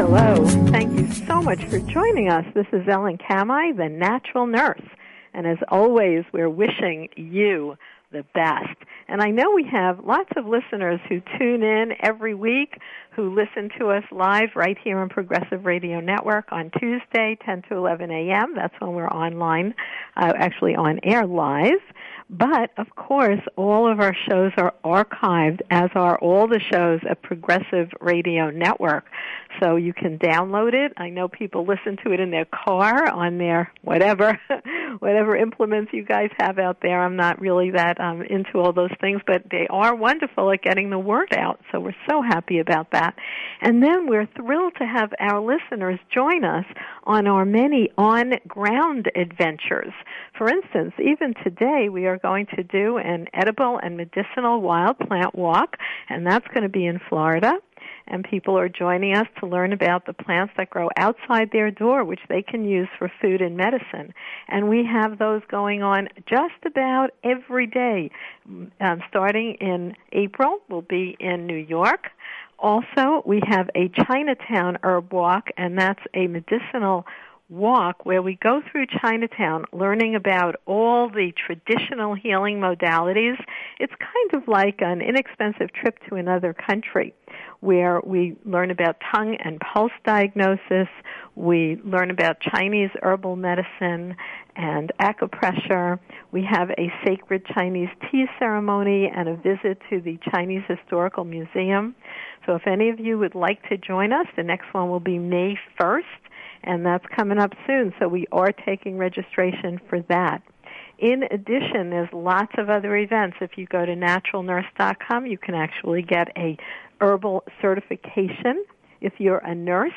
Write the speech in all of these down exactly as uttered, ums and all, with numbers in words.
Hello. Thank you so much for joining us. This is Ellen Kamai, the Natural Nurse. And as always, we're wishing you the best. And I know we have lots of listeners who tune in every week, who listen to us live right here on Progressive Radio Network on Tuesday, ten to eleven a.m. That's when we're online, uh, actually on air live. But, of course, all of our shows are archived, as are all the shows at Progressive Radio Network. So you can download it. I know people listen to it in their car, on their whatever, whatever implements you guys have out there. I'm not really that um, into all those things, but they are wonderful at getting the word out. So we're so happy about that. And then we're thrilled to have our listeners join us on our many on-ground adventures. For instance, even today we are going to do an edible and medicinal wild plant walk, and that's going to be in Florida. And people are joining us to learn about the plants that grow outside their door, which they can use for food and medicine. And we have those going on just about every day. Um, starting in April, we'll be in New York. Also, we have a Chinatown herb walk, and that's a medicinal walk where we go through Chinatown learning about all the traditional healing modalities. It's kind of like an inexpensive trip to another country where we learn about tongue and pulse diagnosis, we learn about Chinese herbal medicine and acupressure. We have a sacred Chinese tea ceremony and a visit to the Chinese Historical Museum. So if any of you would like to join us, the next one will be May first. And that's coming up soon, so we are taking registration for that. In addition, there's lots of other events. If you go to natural nurse dot com, you can actually get a herbal certification if you're a nurse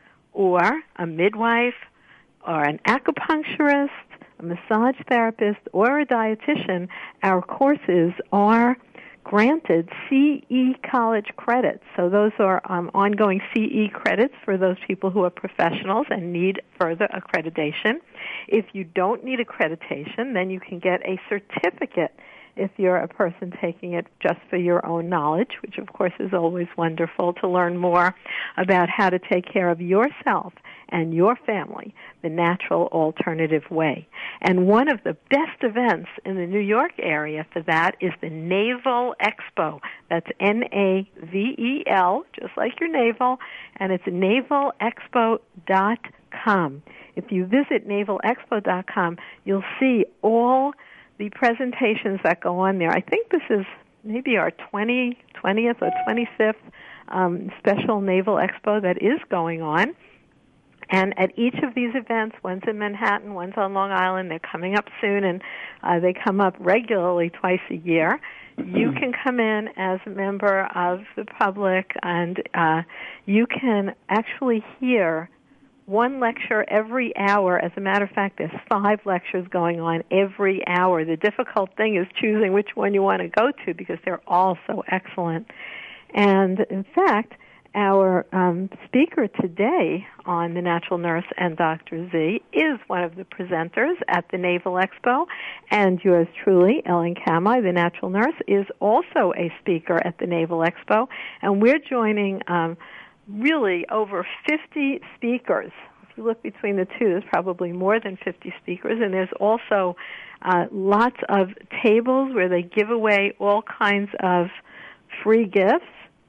or a midwife or an acupuncturist, a massage therapist, or a dietitian. Our courses are granted C E college credits. So those are um, ongoing C E credits for those people who are professionals and need further accreditation. If you don't need accreditation, then you can get a certificate if you're a person taking it just for your own knowledge, which of course is always wonderful to learn more about how to take care of yourself and your family the natural alternative way. And one of the best events in the New York area for that is the Navel Expo. That's N A V E L, just like your navel, and it's navel expo dot com. If you visit navel expo dot com, you'll see all the presentations that go on there. I think this is maybe our twentieth or twenty-fifth um, special Naval Expo that is going on. And at each of these events, one's in Manhattan, one's on Long Island, they're coming up soon, and uh, they come up regularly twice a year. You can come in as a member of the public, and uh, you can actually hear one lecture every hour. As a matter of fact, there's five lectures going on every hour. The difficult thing is choosing which one you want to go to because they're all so excellent. And in fact, our um, speaker today on The Natural Nurse and Doctor Z is one of the presenters at the Naval Expo, and yours truly, Ellen Kamai, the Natural Nurse, is also a speaker at the Naval Expo, and we're joining um, really over fifty speakers. If you look between the two, there's probably more than fifty speakers, and there's also uh, lots of tables where they give away all kinds of free gifts.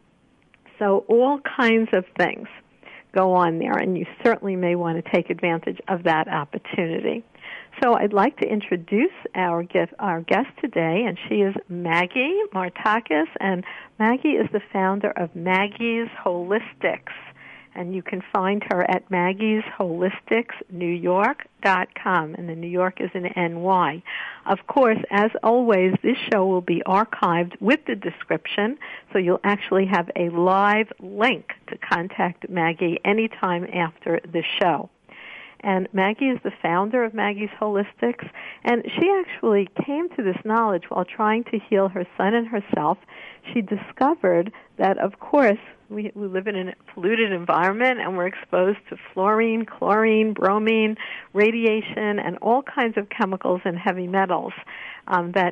So all kinds of things go on there, and you certainly may want to take advantage of that opportunity. So I'd like to introduce our guest, our guest today, and she is Maggie Martakis, and Maggie is the founder of Maggie's Holistics, and you can find her at maggies holistics new york dot com, and the New York is an N Y. Of course, as always, this show will be archived with the description, so you'll actually have a live link to contact Maggie anytime after the show. And Maggie is the founder of Maggie's Holistics, and she actually came to this knowledge while trying to heal her son and herself. She discovered that, of course, we, we live in a polluted environment, and we're exposed to fluorine, chlorine, bromine, radiation, and all kinds of chemicals and heavy metals um, that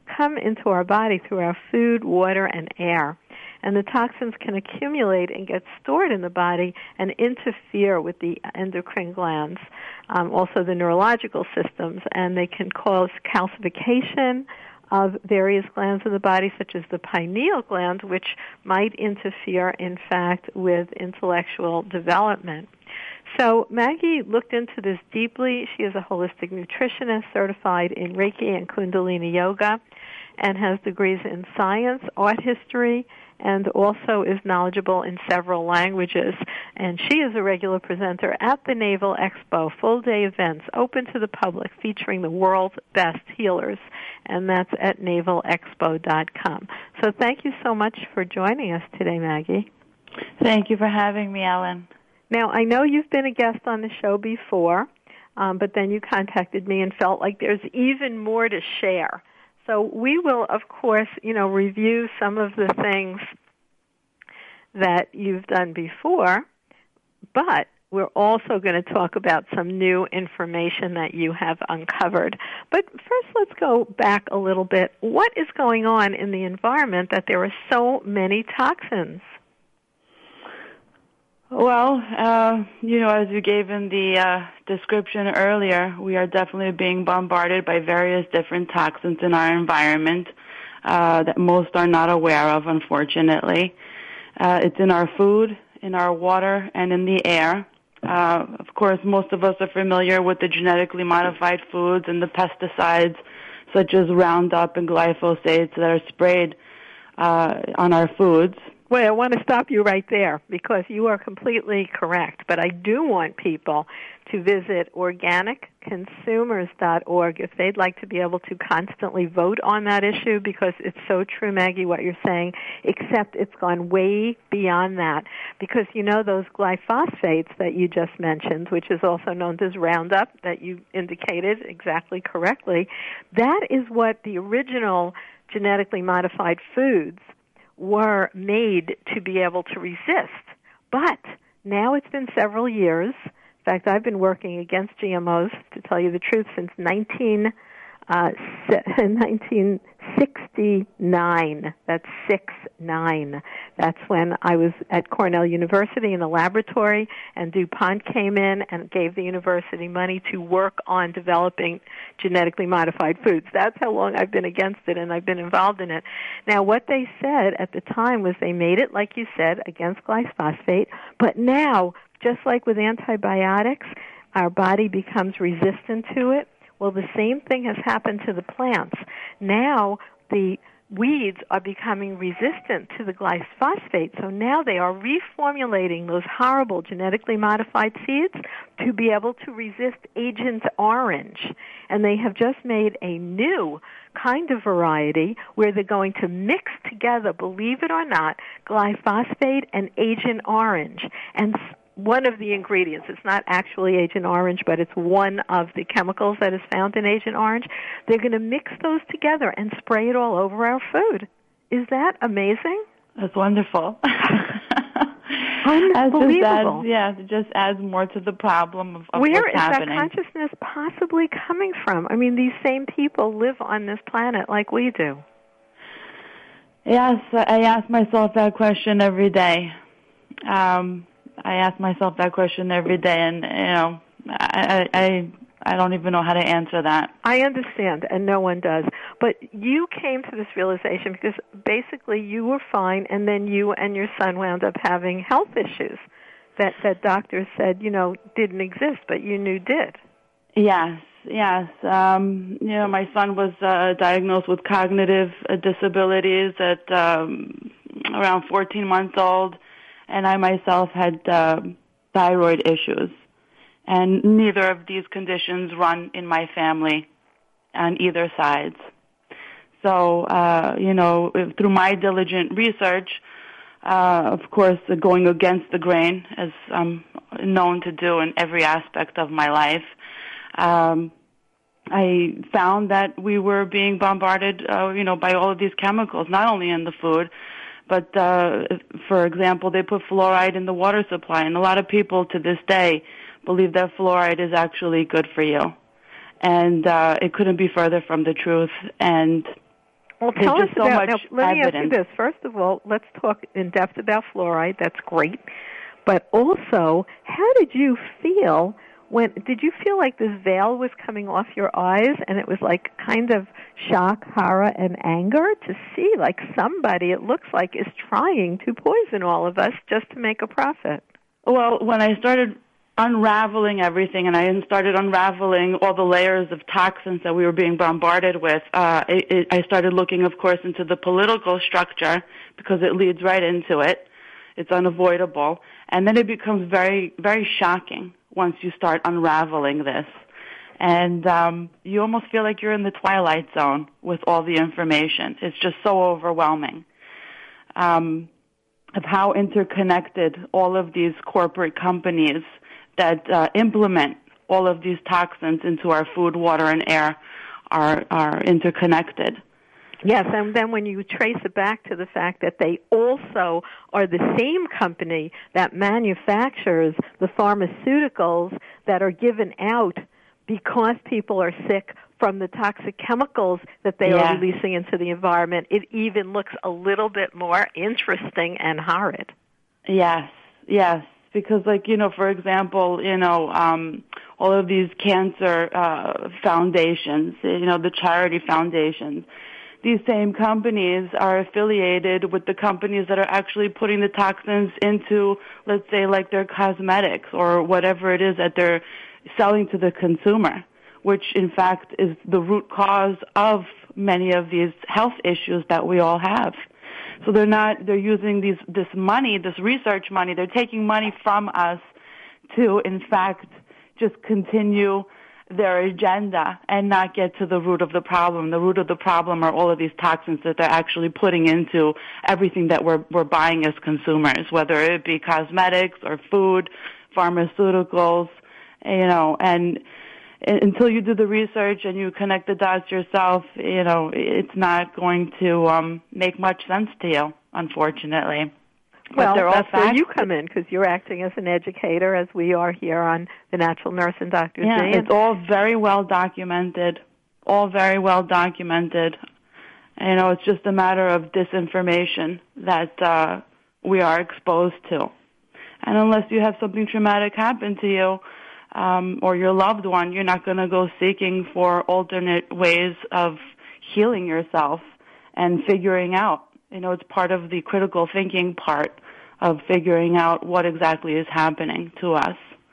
come into our body through our food, water, and air. And the toxins can accumulate and get stored in the body and interfere with the endocrine glands, um, also the neurological systems, and they can cause calcification of various glands in the body, such as the pineal gland, which might interfere, in fact, with intellectual development. So Maggie looked into this deeply. She is a holistic nutritionist certified in Reiki and Kundalini Yoga and has degrees in science, art history, and also is knowledgeable in several languages. And she is a regular presenter at the Naval Expo, full-day events open to the public featuring the world's best healers, and that's at naval expo dot com. So thank you so much for joining us today, Maggie. Thank you for having me, Ellen. Now, I know you've been a guest on the show before, um, but then you contacted me and felt like there's even more to share. So we will, of course, you know, review some of the things that you've done before, but we're also going to talk about some new information that you have uncovered. But first, let's go back a little bit. What is going on in the environment that there are so many toxins? Well, uh, you know, as you gave in the uh, description earlier, we are definitely being bombarded by various different toxins in our environment uh, that most are not aware of, unfortunately. Uh, it's in our food, in our water, and in the air. Uh, of course, most of us are familiar with the genetically modified foods and the pesticides, such as Roundup and glyphosate, that are sprayed uh, on our foods. Well, I want to stop you right there because you are completely correct. But I do want people to visit organic consumers dot org if they'd like to be able to constantly vote on that issue, because it's so true, Maggie, what you're saying, except it's gone way beyond that. Because, you know, those glyphosates that you just mentioned, which is also known as Roundup, that you indicated exactly correctly, that is what the original genetically modified foods were made to be able to resist. But now it's been several years. In fact, I've been working against G M Os, to tell you the truth, since nineteen, uh, nineteen sixty-nine. That's six nine. That's when I was at Cornell University in the laboratory, and DuPont came in and gave the university money to work on developing genetically modified foods. That's how long I've been against it, and I've been involved in it. Now, what they said at the time was they made it, like you said, against glyphosate, but now, just like with antibiotics, our body becomes resistant to it. Well, the same thing has happened to the plants. Now the weeds are becoming resistant to the glyphosate, so now they are reformulating those horrible genetically modified seeds to be able to resist Agent Orange. And they have just made a new kind of variety where they're going to mix together, believe it or not, glyphosate and Agent Orange. And one of the ingredients, it's not actually Agent Orange, but it's one of the chemicals that is found in Agent Orange. They're going to mix those together and spray it all over our food. Is that amazing? That's wonderful. Unbelievable. Just adds, yeah, it just adds more to the problem of, of Where what's is happening. that consciousness possibly coming from? I mean, these same people live on this planet like we do. Yes, I ask myself that question every day. Um, I ask myself that question every day, and you know, I, I I don't even know how to answer that. I understand, and no one does. But you came to this realization because basically you were fine, and then you and your son wound up having health issues that that doctors said, you know, didn't exist, but you knew did. Yes, yes. Um, you know, my son was uh, diagnosed with cognitive uh, disabilities at um, around fourteen months old. And I myself had uh, thyroid issues. And neither of these conditions run in my family on either sides. So, uh, you know, through my diligent research, uh, of course, going against the grain, as I'm known to do in every aspect of my life, um, I found that we were being bombarded, uh, you know, by all of these chemicals, not only in the food, but, uh, for example, they put fluoride in the water supply, and a lot of people to this day believe that fluoride is actually good for you. And uh, it couldn't be further from the truth. And Well, tell There's us just so about, much now, let me evidence. ask you this. First of all, let's talk in depth about fluoride. That's great. But also, how did you feel when, did you feel like this veil was coming off your eyes and it was like kind of shock, horror, and anger to see like somebody, it looks like, is trying to poison all of us just to make a profit? Well, when I started unraveling everything, and I started unraveling all the layers of toxins that we were being bombarded with, uh, it, it, I started looking, of course, into the political structure because it leads right into it. It's unavoidable. And then it becomes very, very shocking once you start unraveling this. And um, you almost feel like you're in the Twilight Zone with all the information. It's just so overwhelming. Um, of how interconnected all of these corporate companies that uh, implement all of these toxins into our food, water, and air are are interconnected. Yes, and then when you trace it back to the fact that they also are the same company that manufactures the pharmaceuticals that are given out because people are sick from the toxic chemicals that they Yeah. are releasing into the environment, it even looks a little bit more interesting and horrid. Yes, yes. Because, like, you know, for example, you know, um, all of these cancer uh, foundations, you know, the charity foundations, these same companies are affiliated with the companies that are actually putting the toxins into, let's say, like their cosmetics or whatever it is that they're selling to the consumer, which, in fact, is the root cause of many of these health issues that we all have. So they're not, they're using these, this money, this research money, they're taking money from us to, in fact, just continue their agenda and not get to the root of the problem. The root of the problem are all of these toxins that they're actually putting into everything that we're, we're buying as consumers, whether it be cosmetics or food, pharmaceuticals, you know, and until you do the research and you connect the dots yourself, you know, it's not going to um, make much sense to you, unfortunately. Well, but that's all where you come in, because you're acting as an educator, as we are here on The Natural Nurse and Doctor Yeah, Z. it's all very well documented, all very well documented. You know, it's just a matter of disinformation that uh, we are exposed to. And unless you have something traumatic happen to you, Um, or your loved one, you're not going to go seeking for alternate ways of healing yourself and figuring out. You know, it's part of the critical thinking part of figuring out what exactly is happening to us.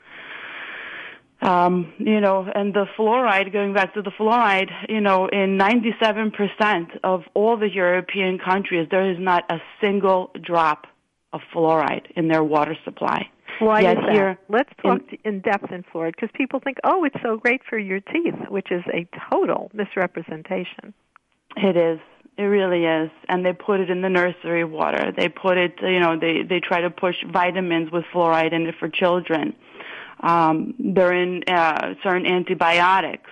Um, you know, and the fluoride, going back to the fluoride, you know, in ninety-seven percent of all the European countries, there is not a single drop of fluoride in their water supply. Why Yet is that? here, Let's talk in, in depth in fluoride, because people think, oh, it's so great for your teeth, which is a total misrepresentation. It is. It really is. And they put it in the nursery water. They put it, you know, they, they try to push vitamins with fluoride in it for children. Um, they're in uh, certain antibiotics,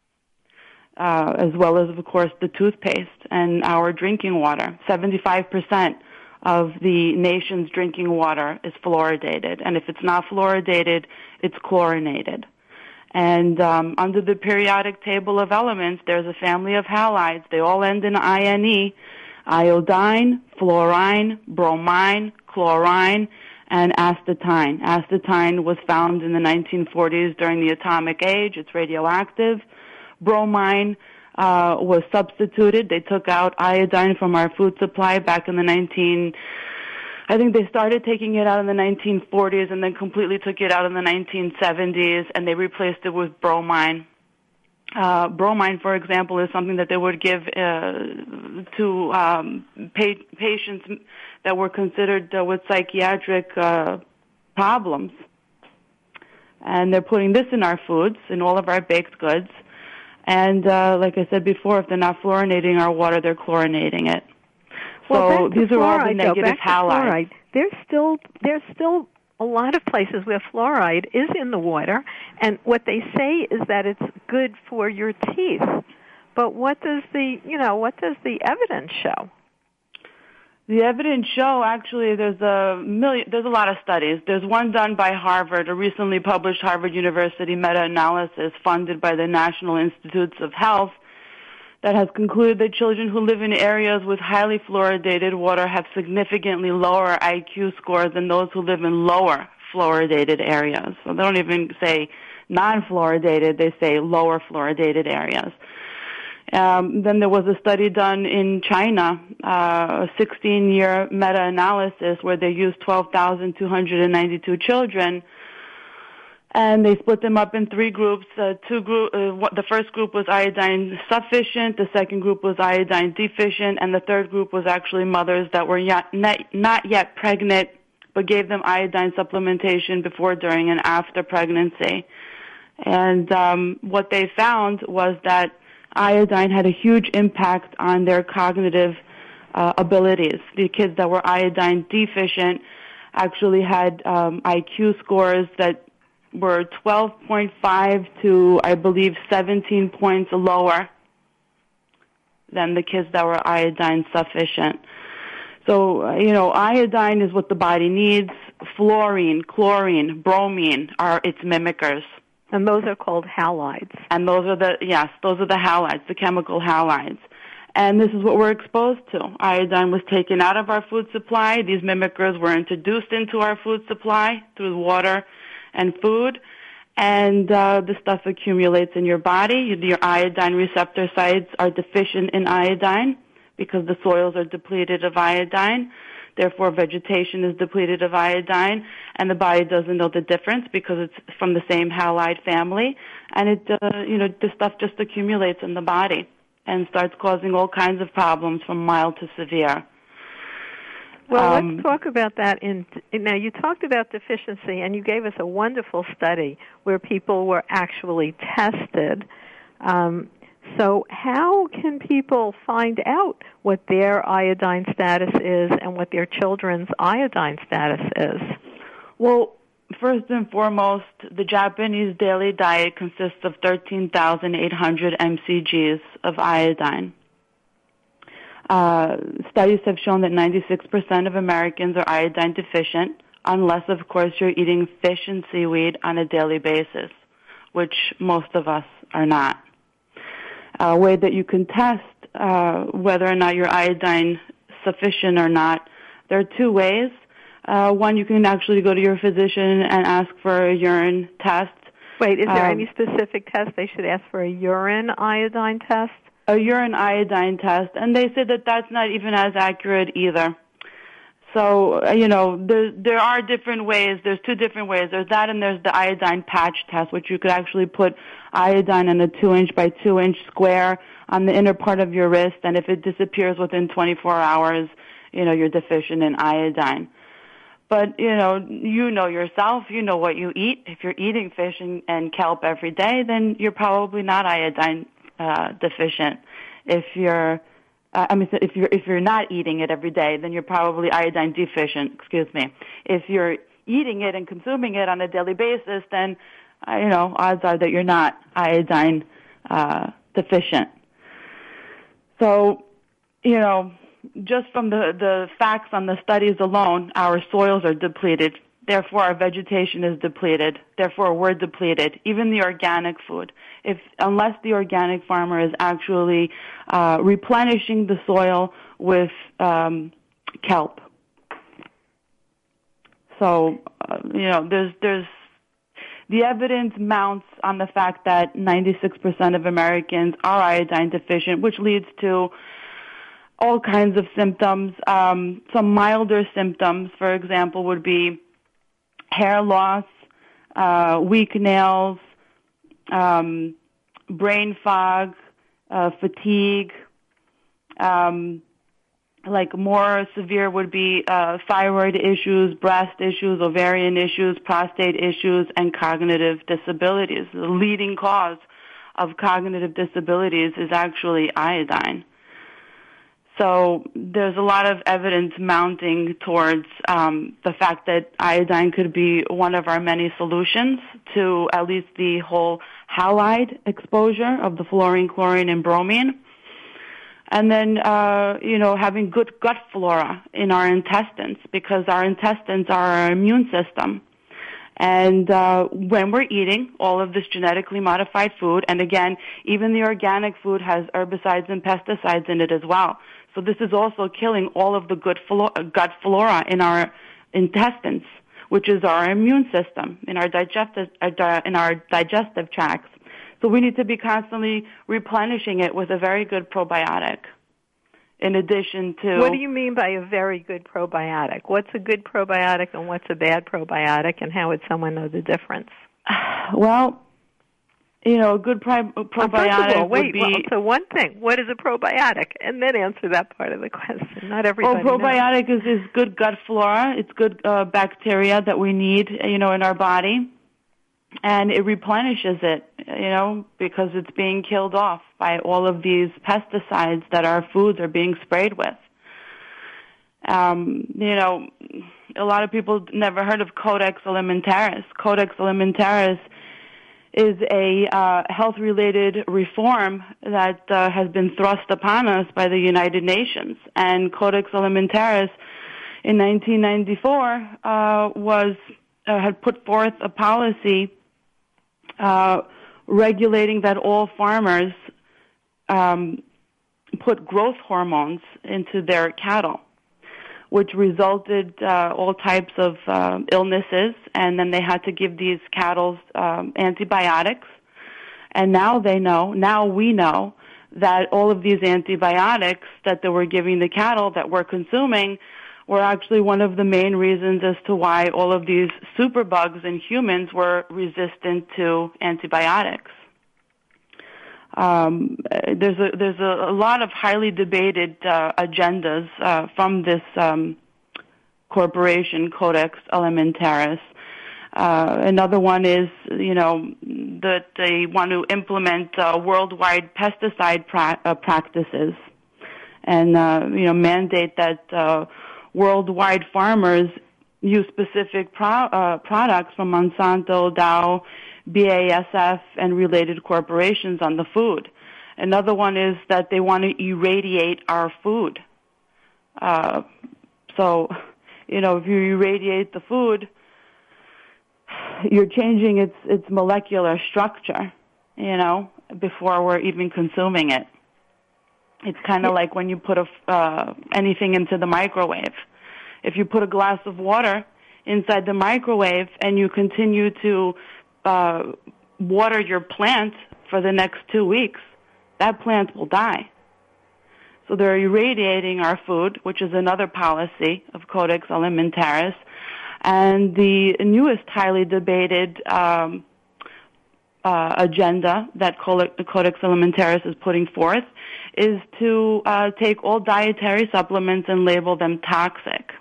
uh, as well as, of course, the toothpaste and our drinking water. seventy-five percent of the nation's drinking water is fluoridated. And if it's not fluoridated, it's chlorinated. And um, under the periodic table of elements, there's a family of halides. They all end in I N E: iodine, fluorine, bromine, chlorine, and astatine. Astatine was found in the nineteen forties during the atomic age. It's radioactive. Bromine uh, was substituted. They took out iodine from our food supply back in the nineteen I think they started taking it out in the nineteen forties and then completely took it out in the nineteen seventies, and they replaced it with bromine. Uh, bromine, for example, is something that they would give uh, to um, pa- patients that were considered uh, with psychiatric uh, problems. And they're putting this in our foods, in all of our baked goods. And uh, like I said before, if they're not fluorinating our water, they're chlorinating it. Well, so back to these fluoride, are all the negative though, back halides. To fluoride. There's still there's still a lot of places where fluoride is in the water, and what they say is that it's good for your teeth. But what does the you know what does the evidence show? The evidence show, actually, there's a million, there's a lot of studies. There's one done by Harvard, a recently published Harvard University meta-analysis funded by the National Institutes of Health, that has concluded that children who live in areas with highly fluoridated water have significantly lower I Q scores than those who live in lower fluoridated areas. So they don't even say non-fluoridated, they say lower fluoridated areas. Um, then there was a study done in China, uh, a sixteen-year meta-analysis where they used twelve thousand two hundred ninety-two children, and they split them up in three groups. Uh, two group, uh, what, the first group was iodine sufficient, the second group was iodine deficient, and the third group was actually mothers that were not, not yet pregnant but gave them iodine supplementation before, during, and after pregnancy. And um, what they found was that iodine had a huge impact on their cognitive uh, abilities. The kids that were iodine deficient actually had um, I Q scores that were twelve point five to, I believe, seventeen points lower than the kids that were iodine sufficient. So, uh, you know, iodine is what the body needs. Fluorine, chlorine, bromine are its mimickers. And those are called halides. And those are the, yes, those are the halides, the chemical halides. And this is what we're exposed to. Iodine was taken out of our food supply. These mimickers were introduced into our food supply through water and food. And uh, the stuff accumulates in your body. Your iodine receptor sites are deficient in iodine because the soils are depleted of iodine. Therefore, vegetation is depleted of iodine, and the body doesn't know the difference because it's from the same halide family, and it, uh, you know, the stuff just accumulates in the body and starts causing all kinds of problems from mild to severe. Well, um, let's talk about that. In now, you talked about deficiency, and you gave us a wonderful study where people were actually tested. Um, So how can people find out what their iodine status is and what their children's iodine status is? Well, first and foremost, the Japanese daily diet consists of thirteen thousand eight hundred milligrams of iodine. Uh, studies have shown that ninety-six percent of Americans are iodine deficient, unless, of course, you're eating fish and seaweed on a daily basis, which most of us are not. A way that you can test uh, whether or not you're iodine sufficient or not. There are two ways. Uh, one, you can actually go to your physician and ask for a urine test. Wait, is there um, any specific test they should ask for? A urine iodine test? A urine iodine test, and they said that that's not even as accurate either. So, uh, you know, there, there are different ways. There's two different ways. There's that and there's the iodine patch test, which you could actually put iodine in a two-inch by two-inch square on the inner part of your wrist, and if it disappears within twenty-four hours, you know, you're deficient in iodine. But, you know, you know yourself, you know what you eat. If you're eating fish and, and kelp every day, then you're probably not iodine uh, deficient. If you're Uh, I mean, if you're if you're not eating it every day, then you're probably iodine deficient. Excuse me. If you're eating it and consuming it on a daily basis, then uh, you know odds are that you're not iodine uh, deficient. So, you know, just from the the facts on the studies alone, our soils are depleted. Therefore, our vegetation is depleted. Therefore, we're depleted. Even the organic food. If unless the organic farmer is actually uh, replenishing the soil with um, kelp. So, uh, you know, there's there's the evidence mounts on the fact that ninety-six percent of Americans are iodine deficient, which leads to all kinds of symptoms. Um, some milder symptoms, for example, would be hair loss, uh, weak nails, um, brain fog, uh, fatigue. Um, like more severe would be uh, thyroid issues, breast issues, ovarian issues, prostate issues, and cognitive disabilities. The leading cause of cognitive disabilities is actually iodine. So there's a lot of evidence mounting towards um, the fact that iodine could be one of our many solutions to at least the whole halide exposure of the fluorine, chlorine, and bromine. And then, uh, you know, having good gut flora in our intestines, because our intestines are our immune system. And uh, when we're eating all of this genetically modified food, and again, even the organic food has herbicides and pesticides in it as well. So this is also killing all of the good flo- gut flora in our intestines, which is our immune system, in our digestive, uh, in our digestive tracts. So we need to be constantly replenishing it with a very good probiotic. In addition to... What do you mean by a very good probiotic? What's a good probiotic and what's a bad probiotic, and how would someone know the difference? Well, you know, a good pri- probiotic all, wait, would be... Well, so one thing, what is a probiotic? And then answer that part of the question. Not everybody Well, probiotic knows. is, is good gut flora. It's good uh, bacteria that we need, you know, in our body. And it replenishes it, you know, because it's being killed off by all of these pesticides that our foods are being sprayed with. Um, you know, a lot of people never heard of Codex Alimentarius. Codex Alimentarius is a uh, health-related reform that uh, has been thrust upon us by the United Nations. And Codex Alimentarius in nineteen ninety-four uh, was uh, had put forth a policy Uh, regulating that all farmers um, put growth hormones into their cattle, which resulted uh, all types of uh, illnesses, and then they had to give these cattle um, antibiotics. And now they know, now we know, that all of these antibiotics that they were giving the cattle that we're consuming were actually one of the main reasons as to why all of these superbugs in humans were resistant to antibiotics. Um, there's a there's a, a lot of highly debated uh, agendas uh, from this um, corporation, Codex Alimentarius. Uh, another one is, you know, that they want to implement uh, worldwide pesticide pra- uh, practices, and uh, you know, mandate that Uh, worldwide farmers use specific pro- uh, products from Monsanto, Dow, B A S F, and related corporations on the food. Another one is that they want to irradiate our food. Uh, so, you know, if you irradiate the food, you're changing its its molecular structure, you know, before we're even consuming it. It's kind of like when you put a, uh, anything into the microwave. If you put a glass of water inside the microwave and you continue to uh, water your plant for the next two weeks, that plant will die. So they're irradiating our food, which is another policy of Codex Alimentarius. And the newest highly debated um, uh, agenda that Codex Alimentarius is putting forth is to uh, take all dietary supplements and label them toxic.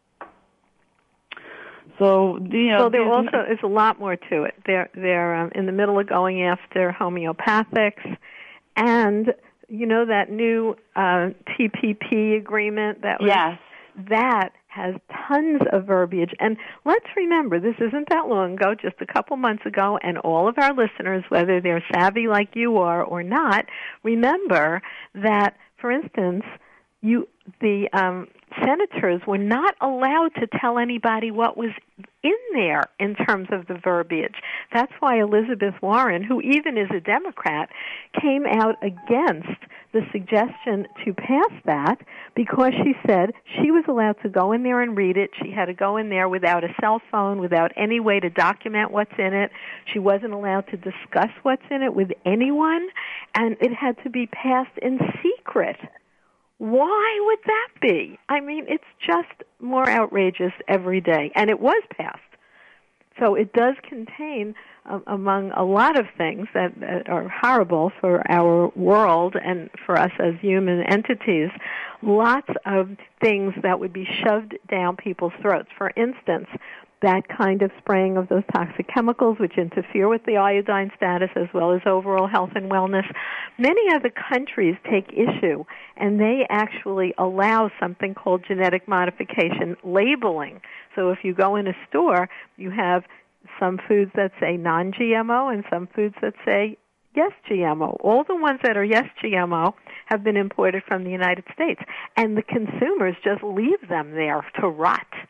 So, you know, well, there also is a lot more to it. They're they're um, in the middle of going after homeopathics, and you know that new uh, T P P agreement that was, yes, that has tons of verbiage. And let's remember, this isn't that long ago, just a couple months ago, and all of our listeners, whether they're savvy like you are or not, remember that, for instance, you the um, senators were not allowed to tell anybody what was in there in terms of the verbiage. That's why Elizabeth Warren, who even is a Democrat, came out against the suggestion to pass that, because she said she was allowed to go in there and read it. She had to go in there without a cell phone, without any way to document what's in it. She wasn't allowed to discuss what's in it with anyone, and it had to be passed in secret. Why would that be? I mean, it's just more outrageous every day, and it was passed. So it does contain, um, among a lot of things that, that are horrible for our world and for us as human entities, lots of things that would be shoved down people's throats. For instance, that kind of spraying of those toxic chemicals which interfere with the iodine status as well as overall health and wellness. Many other countries take issue, and they actually allow something called genetic modification labeling. So if you go in a store, you have some foods that say non-G M O and some foods that say yes G M O. All the ones that are yes G M O have been imported from the United States, and the consumers just leave them there to rot.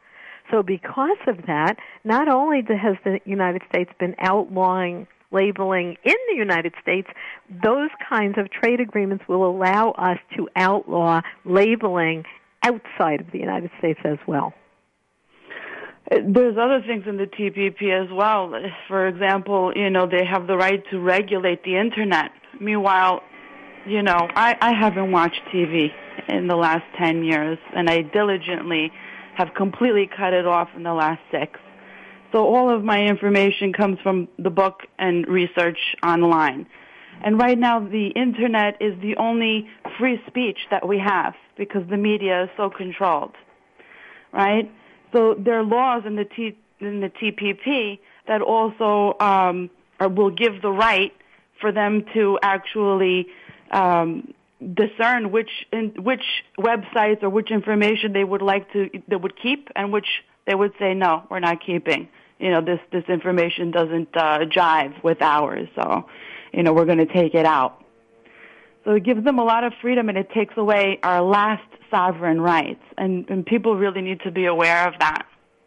So because of that, not only has the United States been outlawing labeling in the United States, those kinds of trade agreements will allow us to outlaw labeling outside of the United States as well. There's other things in the T P P as well. For example, you know, they have the right to regulate the Internet. Meanwhile, you know, I, I haven't watched T V in the last ten years, and I diligently have completely cut it off in the last six. So all of my information comes from the book and research online. And right now, the Internet is the only free speech that we have because the media is so controlled, right? So there are laws in the T, in the T P P that also um, are, will give the right for them to actually um, discern which in, which websites or which information they would like to they would keep and which they would say no, we're not keeping. You know, this this information doesn't uh, jive with ours, so you know we're going to take it out. So it gives them a lot of freedom, and it takes away our last sovereign rights, and, and people really need to be aware of that.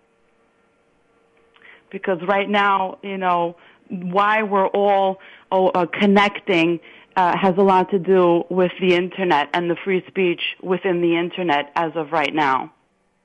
Because right now, you know, why we're all oh, uh, connecting uh, has a lot to do with the Internet and the free speech within the Internet as of right now.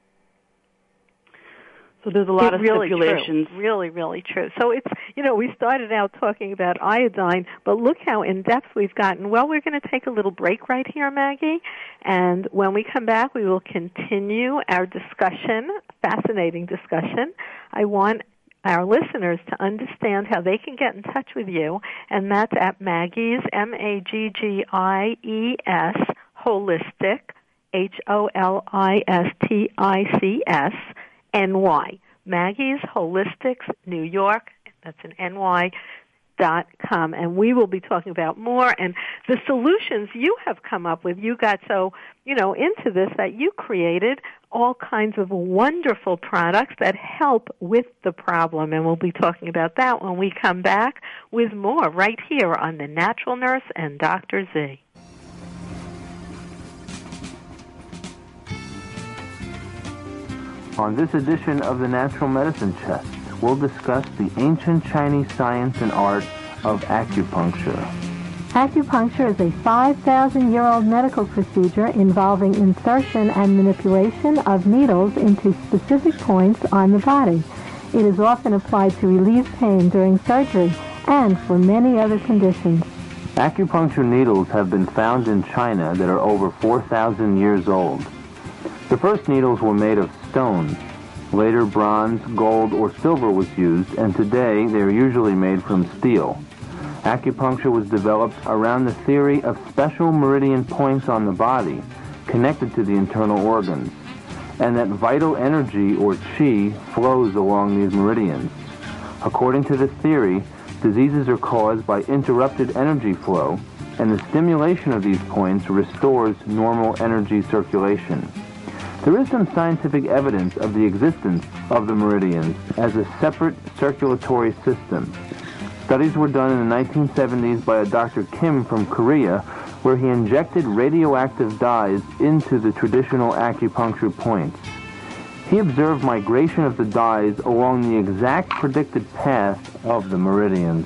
So there's a lot it's of really stipulations. True. Really, really true. So it's, you know, we started out talking about iodine, but look how in-depth we've gotten. Well, we're going to take a little break right here, Maggie, and when we come back, we will continue our discussion, fascinating discussion. I want our listeners to understand how they can get in touch with you, and that's at Maggie's, M A G G I E S, Holistic, H O L I S T I C S, N Y. Maggie's Holistics New York, that's an N Y dot com, and we will be talking about more and the solutions you have come up with. You got so, you know, into this that you created all kinds of wonderful products that help with the problem, and we'll be talking about that when we come back with more right here on The Natural Nurse and Doctor Z. On this edition of the Natural Medicine Chest, we'll discuss the ancient Chinese science and art of acupuncture. Acupuncture is a five thousand year old medical procedure involving insertion and manipulation of needles into specific points on the body. It is often applied to relieve pain during surgery and for many other conditions. Acupuncture needles have been found in China that are over four thousand years old. The first needles were made of stone. Later, bronze, gold, or silver was used, and today they are usually made from steel. Acupuncture was developed around the theory of special meridian points on the body connected to the internal organs, and that vital energy, or qi, flows along these meridians. According to this theory, diseases are caused by interrupted energy flow, and the stimulation of these points restores normal energy circulation. There is some scientific evidence of the existence of the meridians as a separate circulatory system. Studies were done in the nineteen seventies by a Doctor Kim from Korea, where he injected radioactive dyes into the traditional acupuncture points. He observed migration of the dyes along the exact predicted path of the meridians.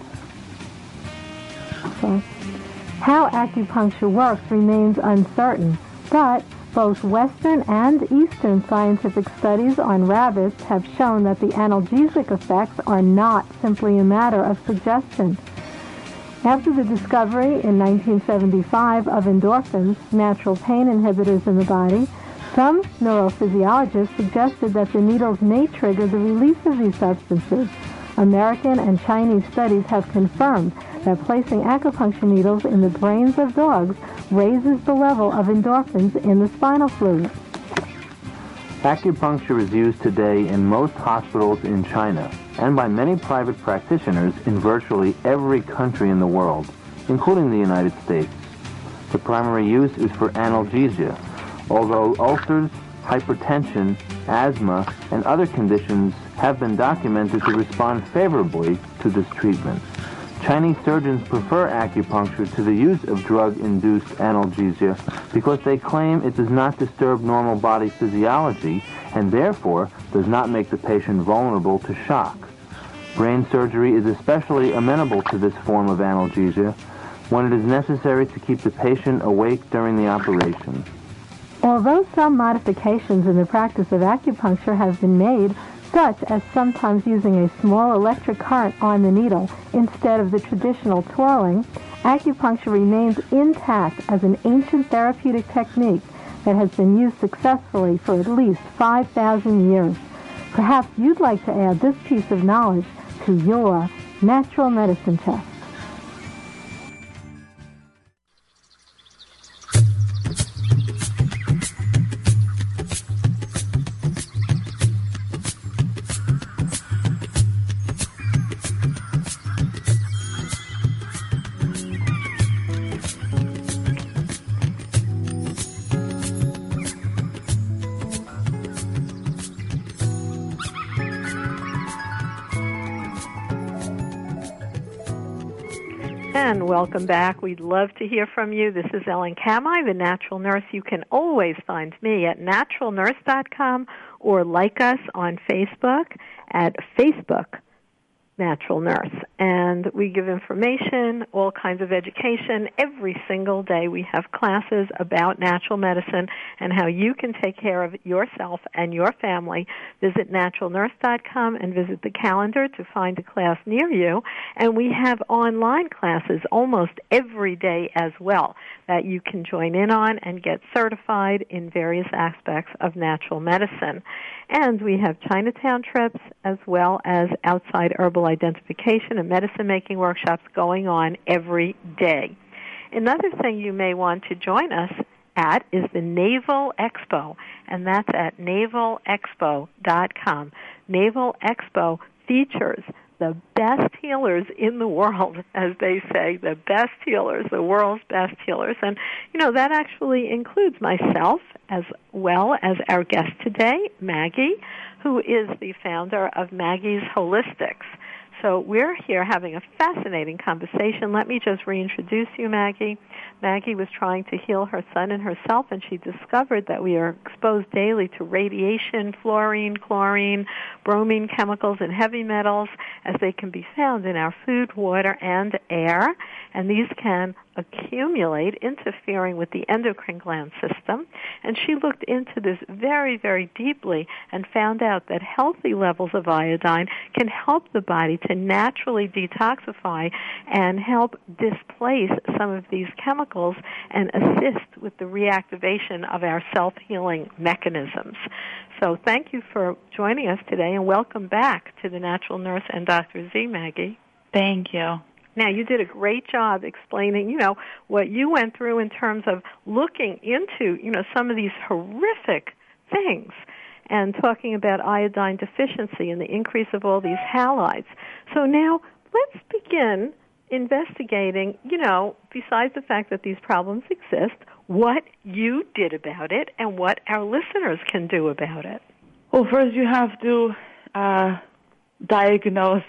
How acupuncture works remains uncertain, but both Western and Eastern scientific studies on rabbits have shown that the analgesic effects are not simply a matter of suggestion. After the discovery in nineteen seventy-five of endorphins, natural pain inhibitors in the body, some neurophysiologists suggested that the needles may trigger the release of these substances. American and Chinese studies have confirmed that placing acupuncture needles in the brains of dogs raises the level of endorphins in the spinal fluid. Acupuncture is used today in most hospitals in China and by many private practitioners in virtually every country in the world, including the United States. The primary use is for analgesia, although ulcers, hypertension, asthma, and other conditions have been documented to respond favorably to this treatment. Chinese surgeons prefer acupuncture to the use of drug-induced analgesia because they claim it does not disturb normal body physiology and therefore does not make the patient vulnerable to shock. Brain surgery is especially amenable to this form of analgesia when it is necessary to keep the patient awake during the operation. Although some modifications in the practice of acupuncture have been made, such as sometimes using a small electric current on the needle instead of the traditional twirling, acupuncture remains intact as an ancient therapeutic technique that has been used successfully for at least five thousand years. Perhaps you'd like to add this piece of knowledge to your natural medicine chest. And welcome back. We'd love to hear from you. This is Ellen Kamai, the Natural Nurse. You can always find me at natural nurse dot com or like us on Facebook at Facebook Natural Nurse. And we give information, all kinds of education. Every single day we have classes about natural medicine and how you can take care of yourself and your family. Visit natural nurse dot com and visit the calendar to find a class near you. And we have online classes almost every day as well that you can join in on and get certified in various aspects of natural medicine. And we have Chinatown trips as well as outside herbal identification and medicine-making workshops going on every day. Another thing you may want to join us at is the Naval Expo, and that's at naval expo dot com. Naval Expo features the best healers in the world, as they say, the best healers, the world's best healers. And, you know, that actually includes myself as well as our guest today, Maggie, who is the founder of Maggie's Holistics. So we're here having a fascinating conversation. Let me just reintroduce you, Maggie. Maggie was trying to heal her son and herself, and she discovered that we are exposed daily to radiation, fluorine, chlorine, bromine chemicals, and heavy metals as they can be found in our food, water, and air. And these can accumulate, interfering with the endocrine gland system. And she looked into this very, very deeply and found out that healthy levels of iodine can help the body to naturally detoxify and help displace some of these chemicals and assist with the reactivation of our self-healing mechanisms. So thank you for joining us today, and welcome back to the Natural Nurse and Doctor Z, Maggie. Thank you. Now, you did a great job explaining, you know, what you went through in terms of looking into, you know, some of these horrific things and talking about iodine deficiency and the increase of all these halides. So now let's begin investigating, you know, besides the fact that these problems exist, what you did about it and what our listeners can do about it. Well, first you have to uh, diagnose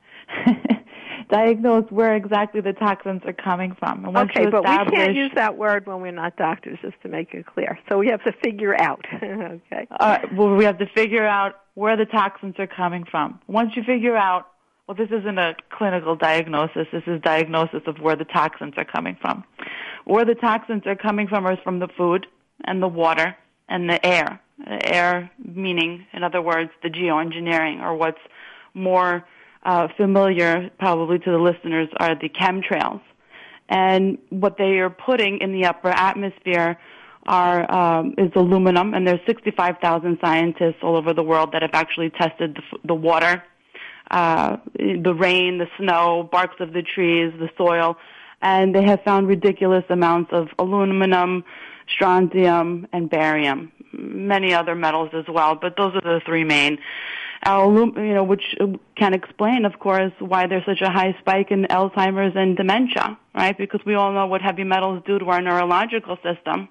diagnose where exactly the toxins are coming from. And once okay, you but we establish, can't use that word when we're not doctors, just to make it clear. So we have to figure out. Okay. Uh, well, we have to figure out where the toxins are coming from. Once you figure out, well, this isn't a clinical diagnosis. This is diagnosis of where the toxins are coming from. Where the toxins are coming from is from the food and the water and the air. The air meaning, in other words, the geoengineering, or what's more uh, familiar probably to the listeners are the chemtrails. And what they are putting in the upper atmosphere are um, is aluminum, and there's sixty-five thousand scientists all over the world that have actually tested the, the water, uh, the rain, the snow, barks of the trees, the soil, and they have found ridiculous amounts of aluminum, strontium, and barium, many other metals as well, but those are the three main. Uh, you know, which can explain, of course, why there's such a high spike in Alzheimer's and dementia, right? Because we all know what heavy metals do to our neurological system.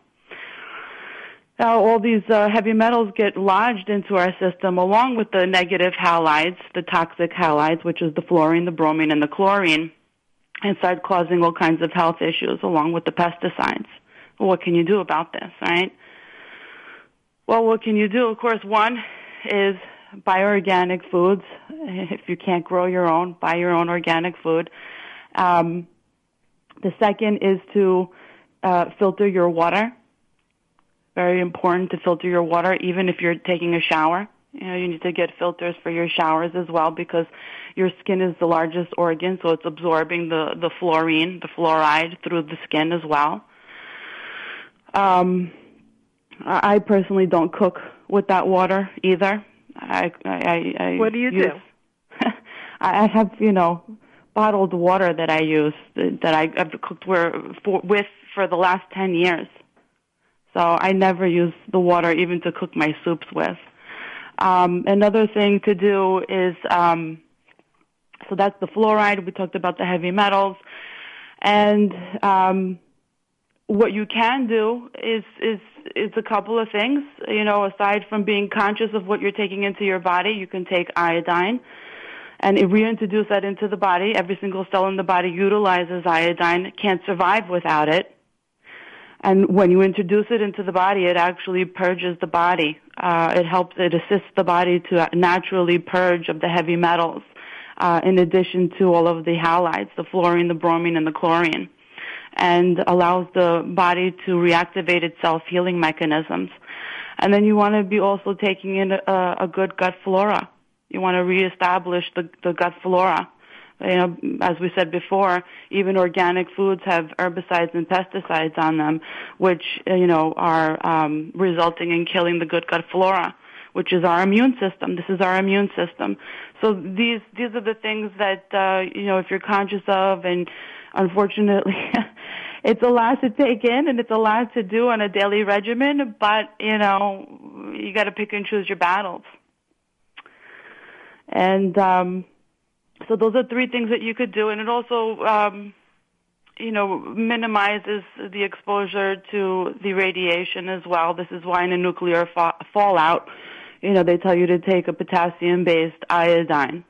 Now, all these uh, heavy metals get lodged into our system along with the negative halides, the toxic halides, which is the fluorine, the bromine, and the chlorine. and start causing all kinds of health issues along with the pesticides. Well, what can you do about this, right? Well, what can you do? Of course, one is buy organic foods. If you can't grow your own, buy your own organic food. Um, the second is to uh, filter your water. Very important to filter your water, even if you're taking a shower. You know, you need to get filters for your showers as well, because your skin is the largest organ, so it's absorbing the, the fluorine, the fluoride through the skin as well. Um, I personally don't cook with that water either. I, I, I what do you use, do? I have, you know, bottled water that I use that I, I've cooked for, for, with for the last ten years. So I never use the water even to cook my soups with. Um, another thing to do is, um, so that's the fluoride. We talked about the heavy metals. And um, what you can do is, is, is a couple of things. You know, aside from being conscious of what you're taking into your body, you can take iodine and reintroduce that into the body. Every single cell in the body utilizes iodine, can't survive without it. And when you introduce it into the body, it actually purges the body. Uh, it helps, it assists the body to naturally purge of the heavy metals, uh, in addition to all of the halides, the fluorine, the bromine, and the chlorine, and allows the body to reactivate its self-healing mechanisms. And then you want to be also taking in a, a good gut flora. You want to reestablish the, the gut flora. You know, as we said before, even organic foods have herbicides and pesticides on them, which, you know, are um, resulting in killing the good gut flora, which is our immune system. This is our immune system. So these these are the things that, uh, you know, if you're conscious of, and unfortunately, it's a lot to take in and it's a lot to do on a daily regimen, but, you know, you got to pick and choose your battles. And, um, So those are three things that you could do, and it also, um, you know, minimizes the exposure to the radiation as well. This is why in a nuclear fa- fallout, you know, they tell you to take a potassium-based iodine.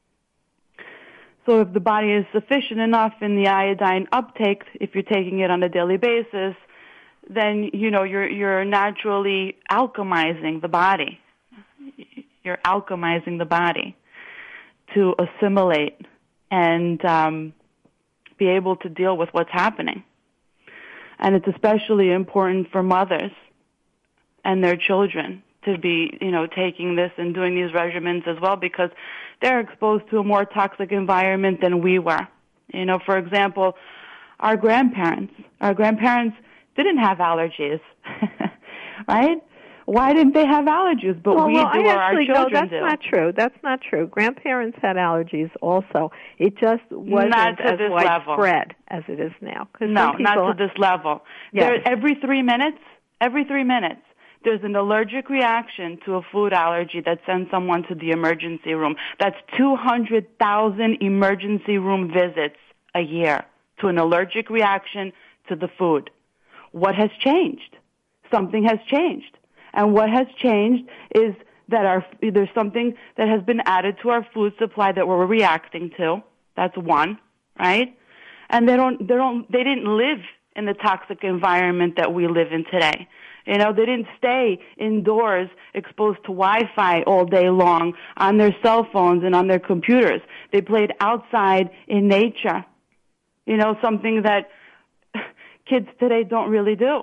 So if the body is sufficient enough in the iodine uptake, if you're taking it on a daily basis, then, you know, you're you're naturally alchemizing the body. You're alchemizing the body to assimilate and um, be able to deal with what's happening. And it's especially important for mothers and their children to be, you know, taking this and doing these regimens as well, because they're exposed to a more toxic environment than we were. You know, for example, our grandparents, our grandparents didn't have allergies, right? Why didn't they have allergies? But well, we well, do, I or our actually, children no, that's do. not true. That's not true. Grandparents had allergies also. It just wasn't not to as this widespread level. as it is now. No, people, not to this level. Yes. There, every three minutes, every three minutes, there's an allergic reaction to a food allergy that sends someone to the emergency room. That's two hundred thousand emergency room visits a year to an allergic reaction to the food. What has changed? Something has changed. And what has changed is that our, there's something that has been added to our food supply that we're reacting to. That's one, right? And they don't, they don't, they didn't live in the toxic environment that we live in today. You know, they didn't stay indoors exposed to Wi-Fi all day long on their cell phones and on their computers. They played outside in nature. You know, something that kids today don't really do.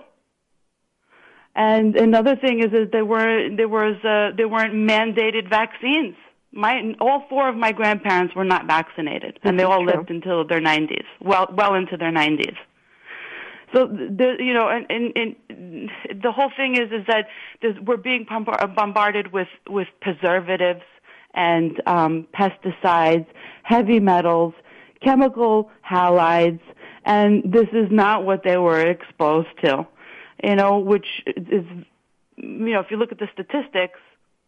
And another thing is that there were there was uh, there weren't mandated vaccines. My all four of my grandparents were not vaccinated, and they all true. lived until their nineties, well well into their nineties. So the you know, and, and, and the whole thing is is that we're being bombarded with with preservatives and um, pesticides, heavy metals, chemical halides, and this is not what they were exposed to. You know, which is, you know, if you look at the statistics,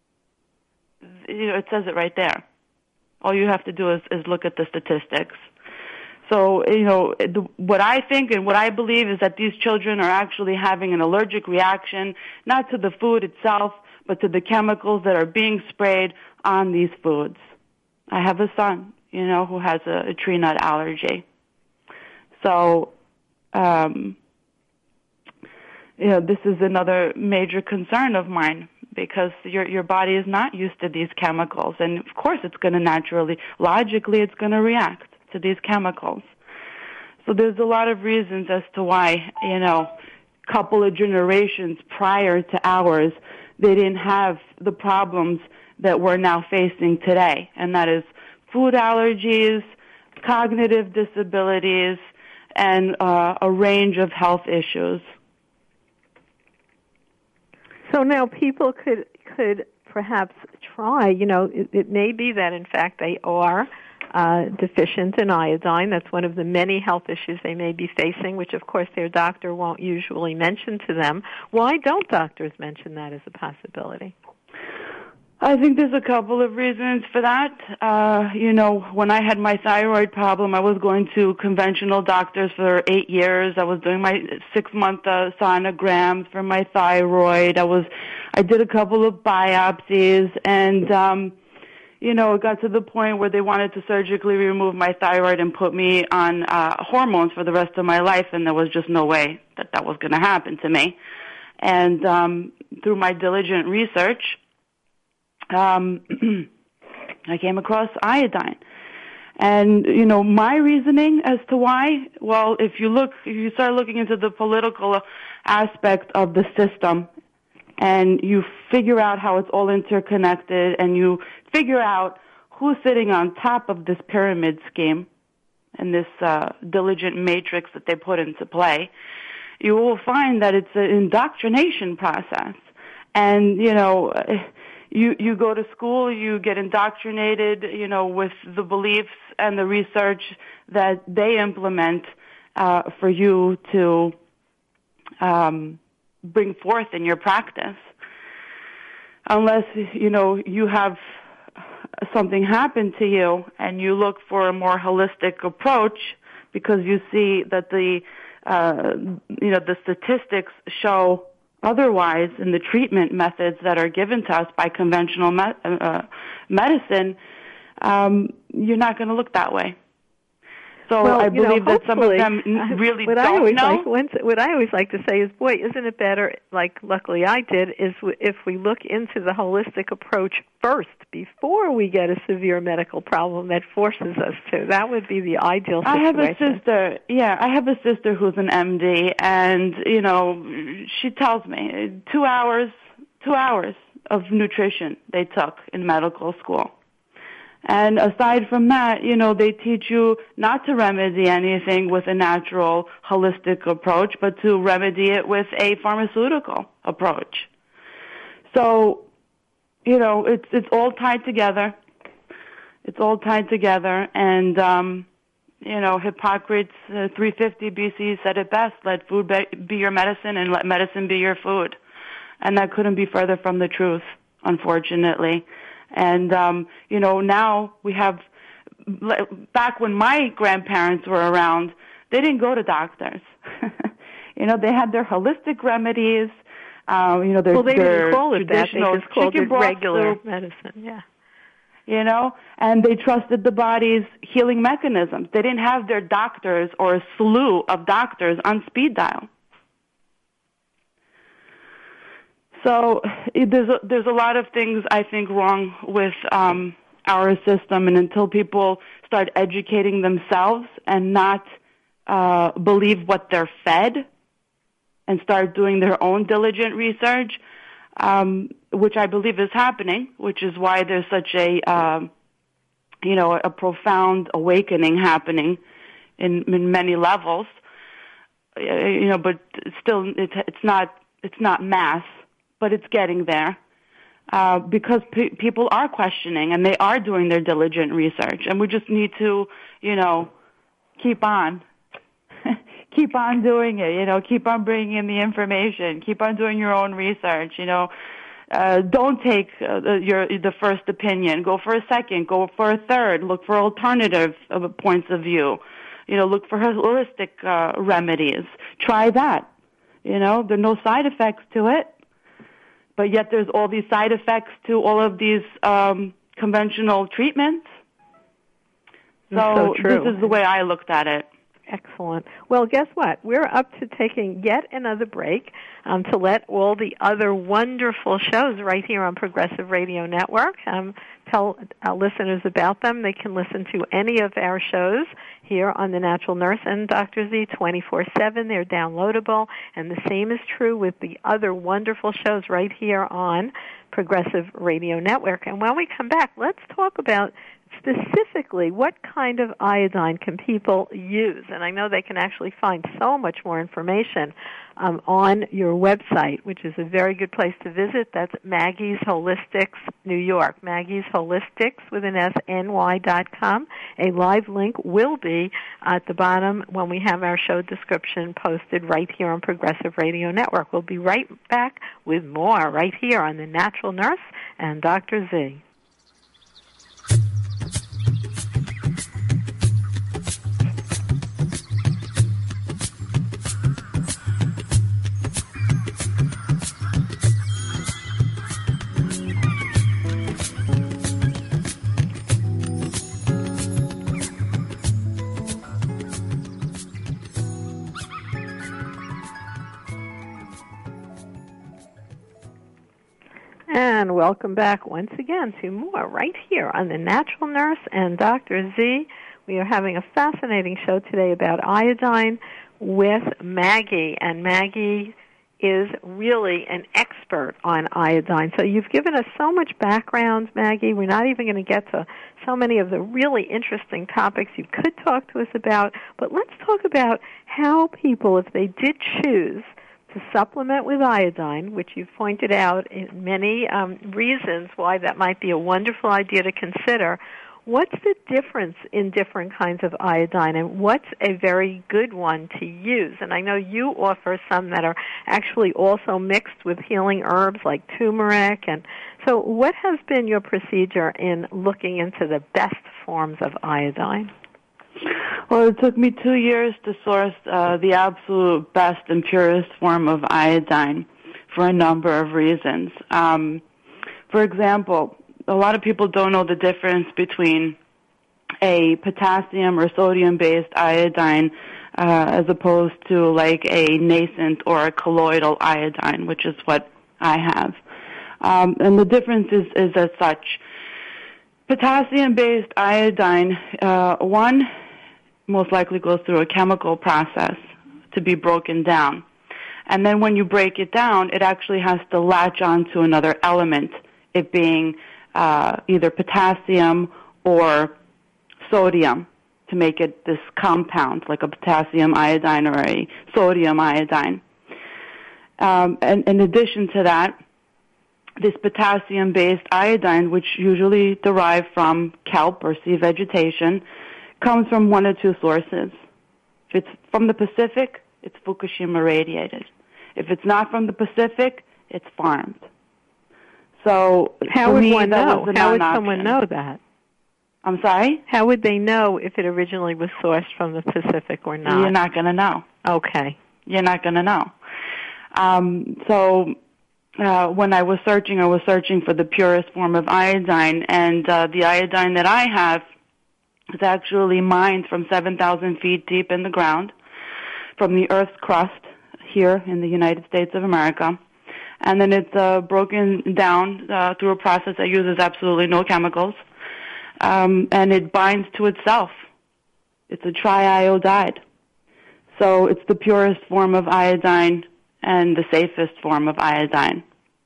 you know, it says it right there. All you have to do is, is look at the statistics. So, you know, the, what I think and what I believe is that these children are actually having an allergic reaction, not to the food itself, but to the chemicals that are being sprayed on these foods. I have a son, you know, who has a, a tree nut allergy. So, um, you know, this is another major concern of mine because your your body is not used to these chemicals, and of course, it's going to naturally, logically, it's going to react to these chemicals. So there's a lot of reasons as to why, you know, a couple of generations prior to ours, they didn't have the problems that we're now facing today, and that is food allergies, cognitive disabilities, and uh, a range of health issues. So now people could could perhaps try, you know, it, it may be that in fact they are uh, deficient in iodine. That's one of the many health issues they may be facing, which of course their doctor won't usually mention to them. Why don't doctors mention that as a possibility? I think there's a couple of reasons for that. Uh, you know, when I had my thyroid problem, I was going to conventional doctors for eight years. I was doing my six-month uh, sonograms for my thyroid. I was, I did a couple of biopsies, and um, you know, it got to the point where they wanted to surgically remove my thyroid and put me on uh, hormones for the rest of my life, and there was just no way that that was going to happen to me. And um, through my diligent research, Um, I came across iodine. And, you know, my reasoning as to why, well, if you look, if you start looking into the political aspect of the system and you figure out how it's all interconnected and you figure out who's sitting on top of this pyramid scheme and this uh, diligent matrix that they put into play, you will find that it's an indoctrination process. And, you know, You you go to school, you get indoctrinated, you know, with the beliefs and the research that they implement uh, for you to um, bring forth in your practice. Unless, you know, you have something happen to you and you look for a more holistic approach because you see that the, uh, you know, the statistics show otherwise in the treatment methods that are given to us by conventional me- uh, medicine, um, you're not going to look that way. So well, I believe know, that some of them really what don't I always know. Like, once, what I always like to say is, boy, isn't it better, like luckily I did, is if we look into the holistic approach first before we get a severe medical problem that forces us to. That would be the ideal situation. I have a sister, yeah, I have a sister who's an M D, and, you know, she tells me two hours, two hours of nutrition they took in medical school. And aside from that, you know, they teach you not to remedy anything with a natural, holistic approach, but to remedy it with a pharmaceutical approach. So, you know, it's it's all tied together. It's all tied together. And, um, you know, Hippocrates, uh, three fifty B C said it best, let food be, be your medicine and let medicine be your food. And that couldn't be further from the truth, unfortunately. And, um, you know, now we have, back when my grandparents were around, they didn't go to doctors. You know, they had their holistic remedies, uh, you know, their, well, they their didn't call it that. They just called it regular soup, medicine, yeah. You know, and they trusted the body's healing mechanisms. They didn't have their doctors or a slew of doctors on speed dial. So there's a, there's a lot of things I think wrong with um, our system, and until people start educating themselves and not uh, believe what they're fed and start doing their own diligent research, um, which I believe is happening, which is why there's such a um, you know a profound awakening happening in, in many levels. You know, but still, it's it's not it's not mass. But it's getting there uh, because pe- people are questioning and they are doing their diligent research, and we just need to, you know, keep on, keep on doing it. You know, keep on bringing in the information, keep on doing your own research. You know, uh, don't take uh, the, your the first opinion. Go for a second. Go for a third. Look for alternative uh, points of view. You know, look for holistic uh, remedies. Try that. You know, there are no side effects to it. But yet there's all these side effects to all of these um, conventional treatments. So, so true. This is the way I looked at it. Excellent. Well, guess what? We're up to taking yet another break um, to let all the other wonderful shows right here on Progressive Radio Network um, tell our listeners about them. They can listen to any of our shows here on The Natural Nurse and Doctor Z twenty-four seven. They're downloadable, and the same is true with the other wonderful shows right here on Progressive Radio Network. And when we come back, let's talk about specifically what kind of iodine can people use. And I know they can actually find so much more information um, on your website, which is a very good place to visit. That's Maggie's Holistics New York, Maggie's Holistics with an S, N Y dot com. A live link will be at the bottom when we have our show description posted right here on Progressive Radio Network. We'll be right back with more right here on The Natural Nurse and Doctor Z. And welcome back once again to more right here on The Natural Nurse and Doctor Z. We are having a fascinating show today about iodine with Maggie, and Maggie is really an expert on iodine. So you've given us so much background, Maggie. We're not even going to get to so many of the really interesting topics you could talk to us about, but let's talk about how people, if they did choose to supplement with iodine, which you've pointed out in many um, reasons why that might be a wonderful idea to consider. What's the difference in different kinds of iodine, and what's a very good one to use? And I know you offer some that are actually also mixed with healing herbs like turmeric. And so what has been your procedure in looking into the best forms of iodine? Well, it took me two years to source uh, the absolute best and purest form of iodine for a number of reasons. Um, for example, a lot of people don't know the difference between a potassium or sodium-based iodine uh, as opposed to like a nascent or a colloidal iodine, which is what I have. Um, and the difference is, is as such. Potassium-based iodine, uh, one, most likely goes through a chemical process to be broken down. And then when you break it down, it actually has to latch on to another element, it being uh, either potassium or sodium, to make it this compound, like a potassium iodine or a sodium iodine. Um, and in addition to that, this potassium-based iodine, which usually derive from kelp or sea vegetation, comes from one or two sources. If it's from the Pacific, it's Fukushima radiated. If it's not from the Pacific, it's farmed. So how would me, one know? How would non-option. someone know that? I'm sorry? How would they know if it originally was sourced from the Pacific or not? You're not going to know. Okay. You're not going to know. Um, so uh, when I was searching, I was searching for the purest form of iodine, and uh, the iodine that I have is actually mined from seven thousand feet deep in the ground, from the Earth's crust here in the United States of America. And then it's uh, broken down uh, through a process that uses absolutely no chemicals, um, and it binds to itself. It's a triiodide. So it's the purest form of iodine and the safest form of iodine.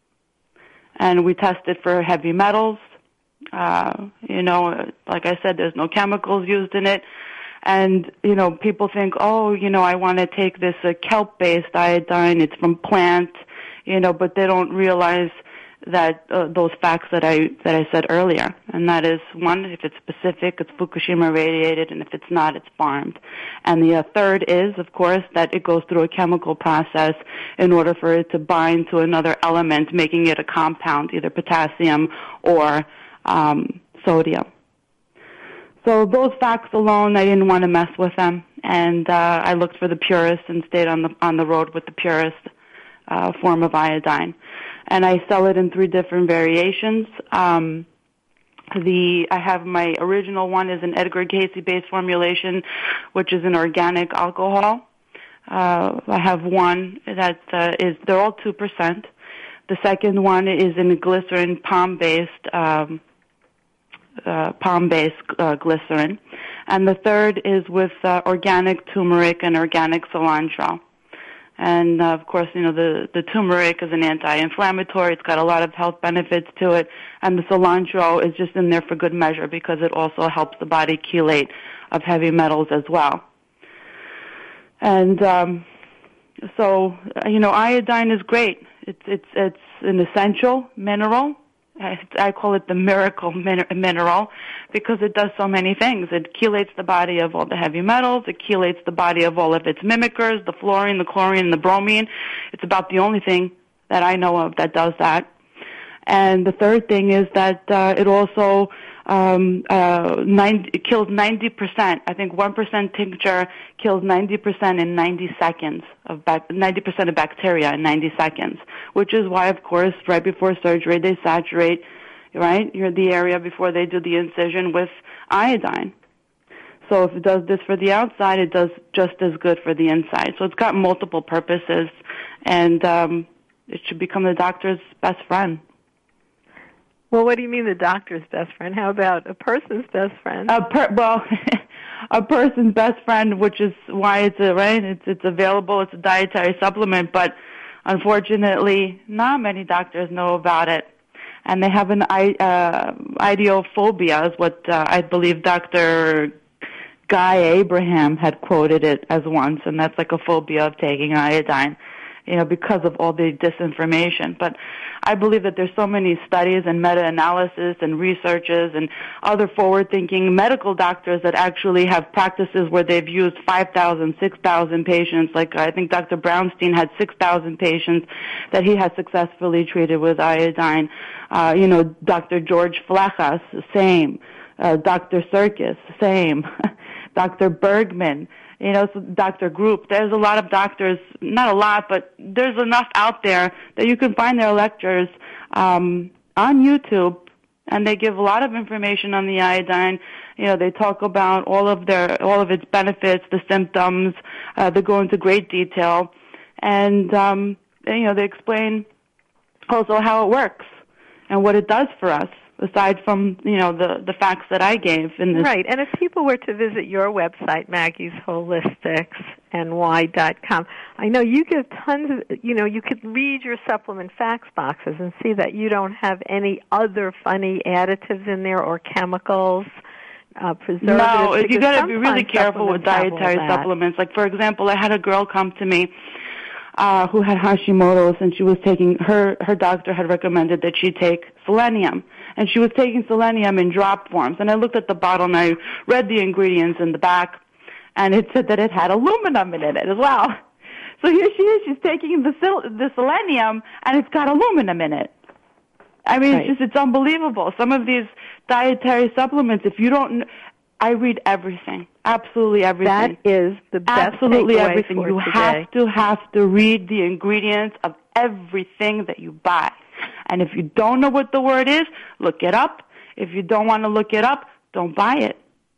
And we test it for heavy metals. Uh, you know, like I said, there's no chemicals used in it. And, you know, people think, oh, you know, I want to take this uh, kelp-based iodine. It's from plant, you know, but they don't realize that uh, those facts that I that I said earlier. And that is, one, if it's specific, it's Fukushima radiated, and if it's not, it's farmed. And the uh, third is, of course, that it goes through a chemical process in order for it to bind to another element, making it a compound, either potassium or um, sodium. So those facts alone, I didn't want to mess with them, and uh, I looked for the purest and stayed on the on the road with the purest uh, form of iodine. And I sell it in three different variations. Um, The I have my original one is an Edgar Cayce-based formulation, which is an organic alcohol. Uh, I have one that uh, is, they're all two percent. The second one is in glycerin palm-based, um, uh, palm-based uh, glycerin. And the third is with uh, organic turmeric and organic cilantro. And, uh, of course, you know, the, the turmeric is an anti-inflammatory. It's got a lot of health benefits to it. And the cilantro is just in there for good measure because it also helps the body chelate of heavy metals as well. And um, so, you know, iodine is great. It's it's it's an essential mineral. I, I call it the miracle min- mineral because it does so many things. It chelates the body of all the heavy metals. It chelates the body of all of its mimickers, the fluorine, the chlorine, the bromine. It's about the only thing that I know of that does that. And the third thing is that uh, it also um, uh, ninety, it kills ninety percent. I think one percent tincture kills ninety percent in ninety seconds of bac- ninety percent of bacteria in ninety seconds, which is why, of course, right before surgery they saturate, right, you're the area before they do the incision with iodine. So if it does this for the outside, it does just as good for the inside. So it's got multiple purposes, and um, it should become the doctor's best friend. Well, what do you mean the doctor's best friend? How about a person's best friend? A per, well, a person's best friend, which is why it's a, right. It's it's available. It's a dietary supplement, but unfortunately, not many doctors know about it, and they have an uh, ideophobia, is what uh, I believe Doctor Guy Abraham had quoted it as once, and that's like a phobia of taking iodine, you know, because of all the disinformation. But I believe that there's so many studies and meta-analysis and researches and other forward-thinking medical doctors that actually have practices where they've used five thousand, six thousand patients. Like I think Doctor Brownstein had six thousand patients that he has successfully treated with iodine. Uh, you know, Doctor George Flejas, same. Uh, Doctor Serkis, same. Doctor Bergman. You know, so Doctor Group, there's a lot of doctors, not a lot, but there's enough out there that you can find their lectures um, on YouTube, and they give a lot of information on the iodine. You know, they talk about all of their, all of its benefits, the symptoms. Uh, they go into great detail, and, um, and you know, they explain also how it works and what it does for us, aside from, you know, the, the facts that I gave in this. Right, and if people were to visit your website, Maggie's Holistics N Y dot com, I know you give tons of, you know, you could read your supplement facts boxes and see that you don't have any other funny additives in there or chemicals, uh, preservatives. No, you got to be really careful with dietary supplements. Like, for example, I had a girl come to me Uh, who had Hashimoto's, and she was taking, her, her doctor had recommended that she take selenium. And she was taking selenium in drop forms. And I looked at the bottle and I read the ingredients in the back, and it said that it had aluminum in it as well. So here she is, she's taking the, the selenium, and it's got aluminum in it. I mean, right. it's just, it's unbelievable. Some of these dietary supplements, if you don't, I read everything. Absolutely everything. That is the best Absolutely everything. For you today. have to have to read the ingredients of everything that you buy. And if you don't know what the word is, look it up. If you don't want to look it up, don't buy it.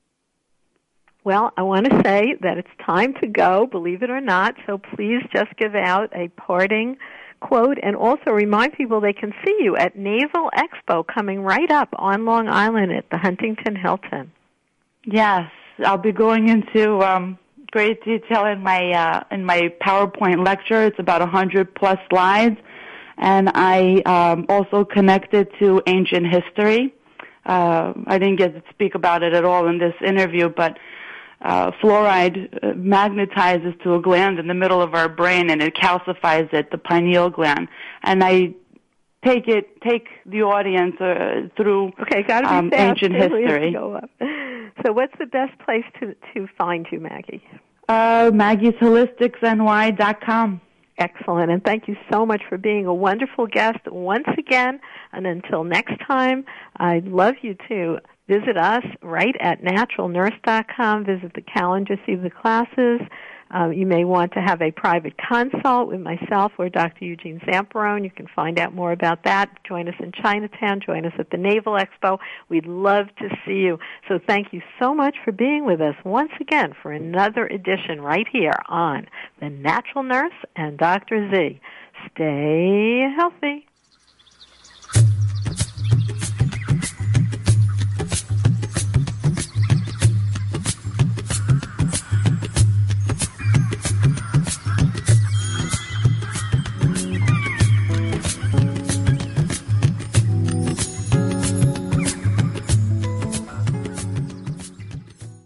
Well, I want to say that it's time to go, believe it or not, so please just give out a parting quote and also remind people they can see you at Naval Expo coming right up on Long Island at the Huntington Hilton. Yes, I'll be going into um, great detail in my uh, in my PowerPoint lecture. It's about a hundred plus slides, and I um, also connected to ancient history. Uh, I didn't get to speak about it at all in this interview, but uh, fluoride magnetizes to a gland in the middle of our brain, and it calcifies it, the pineal gland. And I take it, take the audience uh, through okay, gotta be um, fast. ancient history. Go up. So what's the best place to, to find you, Maggie? Uh, Maggie's Holistics N Y dot com. Excellent, and thank you so much for being a wonderful guest once again. And until next time, I'd love you to visit us right at natural nurse dot com. Visit the calendar, see the classes. Um, you may want to have a private consult with myself or Doctor Eugene Zamperone. You can find out more about that. Join us in Chinatown. Join us at the Naval Expo. We'd love to see you. So thank you so much for being with us once again for another edition right here on The Natural Nurse and Doctor Z. Stay healthy.